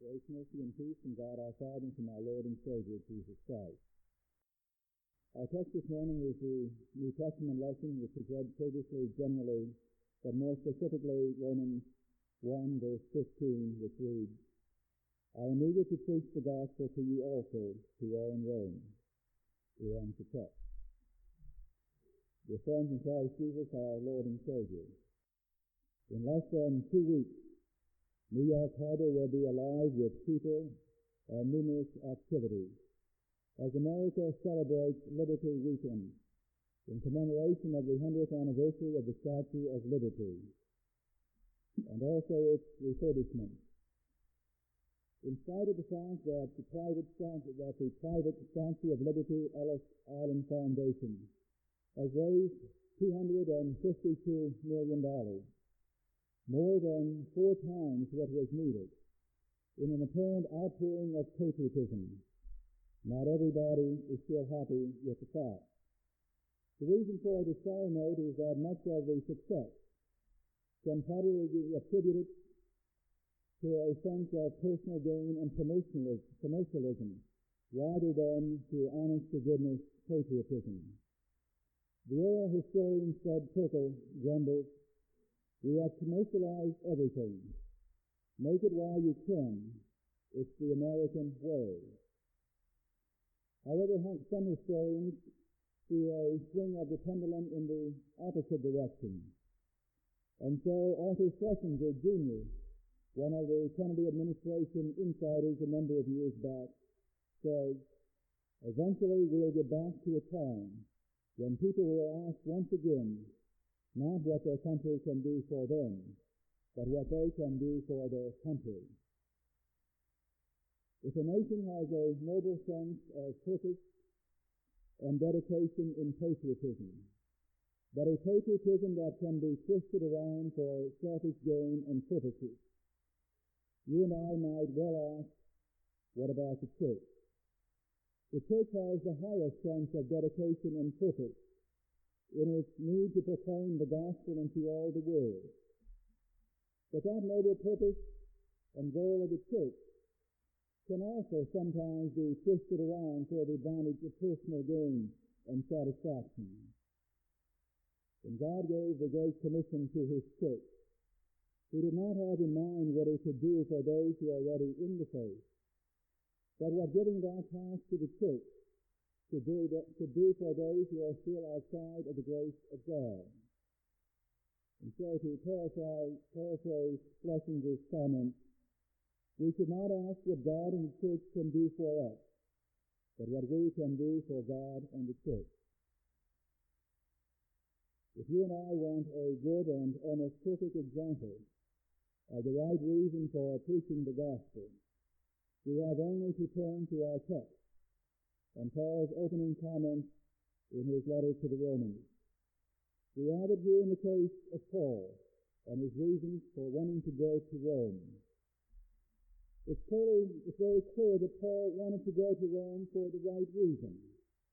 Grace, mercy, and peace from God our Father and from our Lord and Savior, Jesus Christ. Our text this morning is the New Testament lesson, which was read previously generally, but more specifically Romans 1, verse 15, which reads, I am eager to preach the gospel to you also, who are in Rome. We end the text. Dear friends in Christ Jesus, our Lord and Savior, in less than 2 weeks, New York Harbor will be alive with people and numerous activities as America celebrates Liberty Weekend in commemoration of the 100th anniversary of the Statue of Liberty and also its refurbishment. In spite of the fact that the private Statue of Liberty Ellis Island Foundation has raised $252 million, more than 4 times what was needed, in an apparent outpouring of patriotism. Not everybody is still happy with the fact. The reason for this sour note is that much of the success can probably be attributed to a sense of personal gain and commercialism rather than to honest-to-goodness patriotism. The oral historian Fred Turkle grumbles, we have commercialized everything. Make it while you can. It's the American way. However, some historians see a swing of the pendulum in the opposite direction. And so Arthur Schlesinger, Jr., one of the Kennedy administration insiders a number of years back, says, eventually we'll get back to a time when people will ask once again not what their country can do for them, but what they can do for their country. If a nation has a noble sense of purpose and dedication in patriotism, but a patriotism that can be twisted around for selfish gain and purposes, you and I might well ask, what about the church? The church has the highest sense of dedication and purpose in its need to proclaim the gospel into all the world. But that noble purpose and goal of the church can also sometimes be twisted around for the advantage of personal gain and satisfaction. When God gave the Great Commission to His church, He did not have in mind what He could do for those who are already in the faith, but what giving that task to the church to do for those who are still outside of the grace of God. And so to paraphrase Schlesinger's comment, we should not ask what God and the church can do for us, but what we can do for God and the church. If you and I want a good and almost perfect example of the right reason for preaching the gospel, we have only to turn to our text and Paul's opening comments in his letter to the Romans. We have it here in the case of Paul and his reasons for wanting to go to Rome. It's very clear that Paul wanted to go to Rome for the right reason.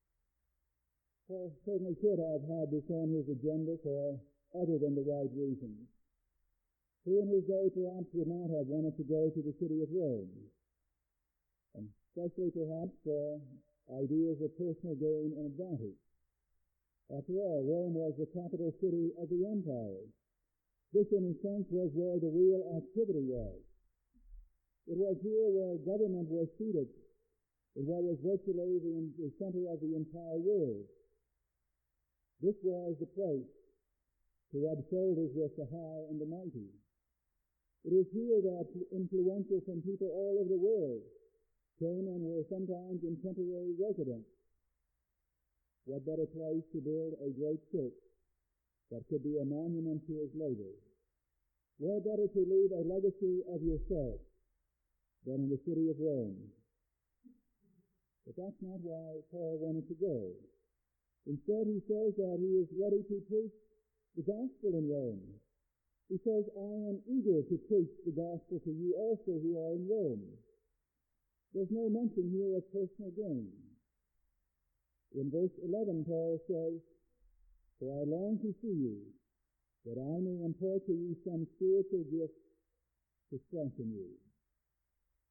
Paul certainly could have had this on his agenda for other than the right reasons. He in his day perhaps would not have wanted to go to the city of Rome, and especially perhaps for ideas of personal gain and advantage. After all, Rome was the capital city of the empire. This, in a sense, was where the real activity was. It was here where government was seated, in what was virtually the center of the entire world. This was the place to rub shoulders with the high and the mighty. It is here that influential from people all over the world came and were sometimes in temporary residence. What better place to build a great church that could be a monument to His labor? Where better to leave a legacy of yourself than in the city of Rome? But that's not why Paul wanted to go. Instead, he says that he is ready to preach the gospel in Rome. He says, I am eager to preach the gospel to you also who are in Rome. There's no mention here of personal gain. In verse 11, Paul says, For I long to see you, that I may impart to you some spiritual gift to strengthen you.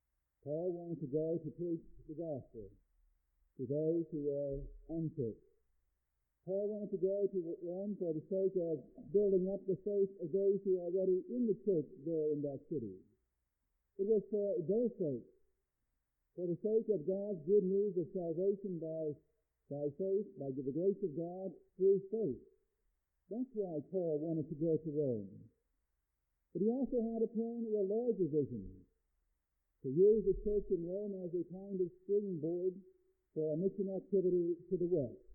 Paul wanted to go to preach the gospel to those who were unchurched. Paul wanted to go to Rome for the sake of building up the faith of those who are already in the church there in that city. It was for their sake, for the sake of God's good news of salvation by faith, by the grace of God through faith. That's why Paul wanted to go to Rome. But he also had apparently a larger vision, to use the church in Rome as a kind of springboard for a mission activity to the west.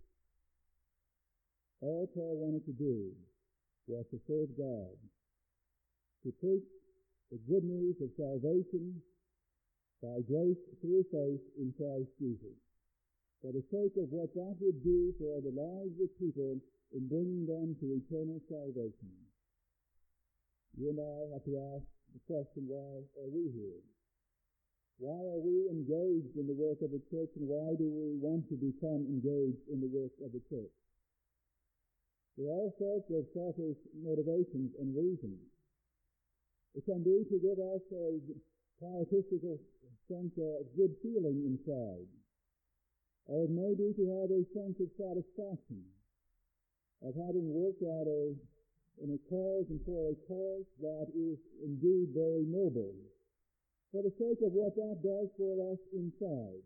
All Paul wanted to do was to serve God, to preach the good news of salvation by grace through faith in Christ Jesus, for the sake of what that would do for the lives of people in bringing them to eternal salvation. You and I have to ask the question, why are we here? Why are we engaged in the work of the church, and why do we want to become engaged in the work of the church? There are all sorts of selfish motivations and reasons. It can be to give us a pietistical sense of good feeling inside. Or it may be to have a sense of satisfaction of having worked out in a cause and for a cause that is indeed very noble, for the sake of what that does for us inside.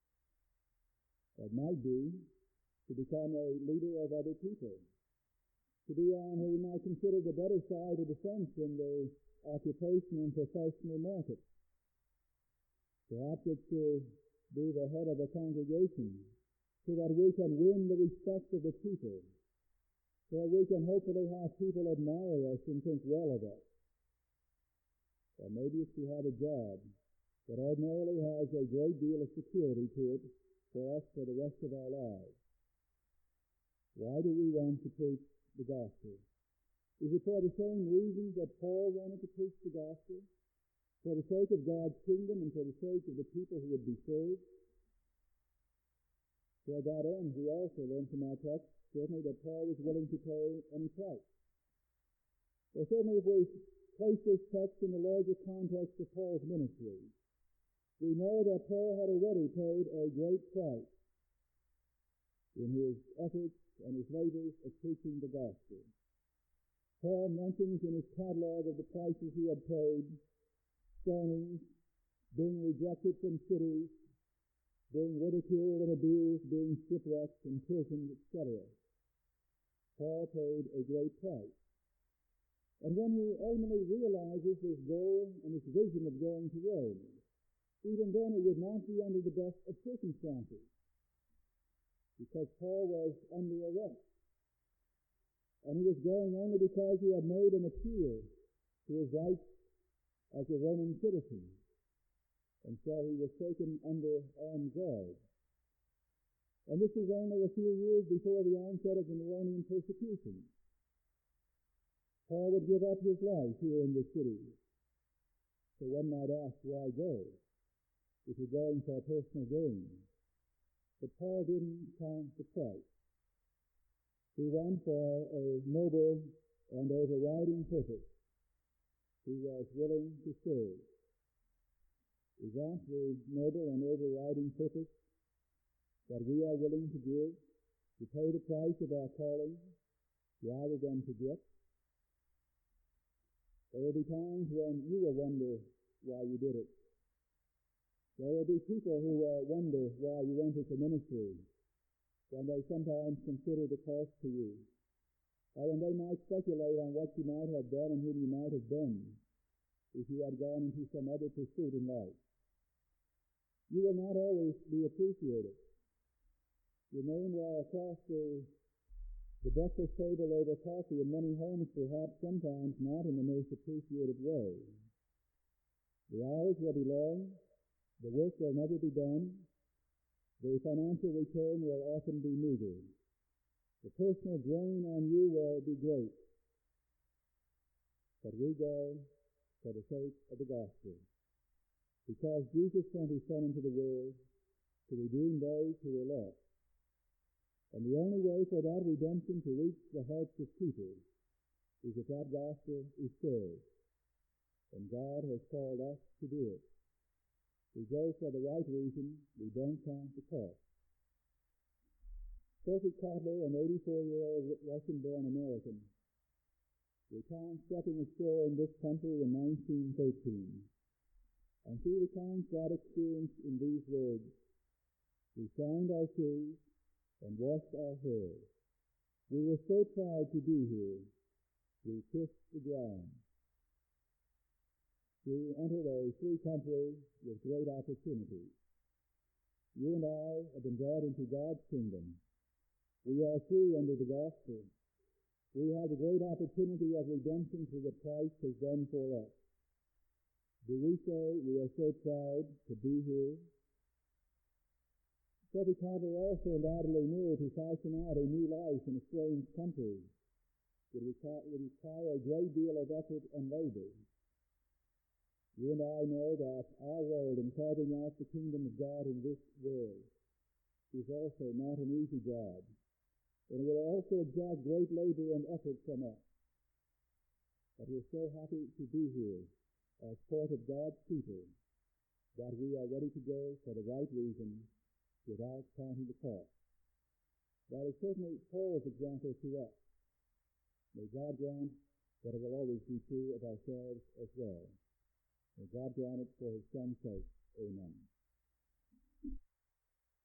It might be to become a leader of other people, to be on who we might consider the better side of the fence in the occupation and professional market. Perhaps it's to be the head of a congregation so that we can win the respect of the people, so that we can hopefully have people admire us and think well of us. Or maybe it's to have a job that ordinarily has a great deal of security to it for us for the rest of our lives. Why do we want to preach the gospel? Is it for the same reasons that Paul wanted to preach the gospel? For the sake of God's kingdom and for the sake of the people who would be saved? For that end, we also learn from our text, certainly, that Paul was willing to pay any price. Well, certainly if we place this text in the larger context of Paul's ministry, we know that Paul had already paid a great price in his efforts and his labors of preaching the gospel. Paul mentions in his catalog of the prices he had paid: stonings, being rejected from cities, being ridiculed and abused, being shipwrecked, imprisoned, etc. Paul paid a great price. And when he ultimately realizes his goal and his vision of going to Rome, even then it would not be under the best of circumstances, because Paul was under arrest. And he was going only because he had made an appeal to his rights as a Roman citizen. And so he was taken under armed guard. And this was only a few years before the onset of the Neronian persecution. Paul would give up his life here in the city. So one might ask, why go, if you're going for personal gain? But Paul didn't count the price. He went for a noble and overriding purpose. He was willing to serve. Is that the noble and overriding purpose that we are willing to give, to pay the price of our calling rather than to get? There will be times when you will wonder why you did it. There will be people who will wonder why you entered the ministry, when they sometimes consider the cost to you, or when they might speculate on what you might have done and who you might have been if you had gone into some other pursuit in life. You will not always be appreciated. Your name will across the breakfast table over coffee in many homes, perhaps sometimes not in the most appreciated way. The hours will be long, the work will never be done, the financial return will often be meager. The personal drain on you will be great. But we go for the sake of the gospel, because Jesus sent his Son into the world to redeem those who were lost. And the only way for that redemption to reach the hearts of people is if that gospel is shared. And God has called us to do it. We go for the right reason. We don't count the cost. Sophie Cotler, an 84-year-old Russian-born American, recounts stepping ashore in this country in 1913. And she recounts that experience in these words: "We signed our shoes and washed our hair. We were so proud to be here. We kissed the ground." We entered a free country with great opportunities. You and I have been brought into God's kingdom. We are free under the gospel. We have the great opportunity of redemption through what Christ has done for us. Do we say we are so proud to be here? Sophie Cotler also undoubtedly knew to fashion out a new life in a strange country would require a great deal of effort and labor. You and I know that our role in carving out the kingdom of God in this world is also not an easy job, and it will also exact great labor and effort from us. But we're so happy to be here as part of God's people that we are ready to go for the right reason without counting the cost. That is certainly Paul's example to us. May God grant that it will always be true of ourselves as well. May God grant it for his Son's sake. Amen.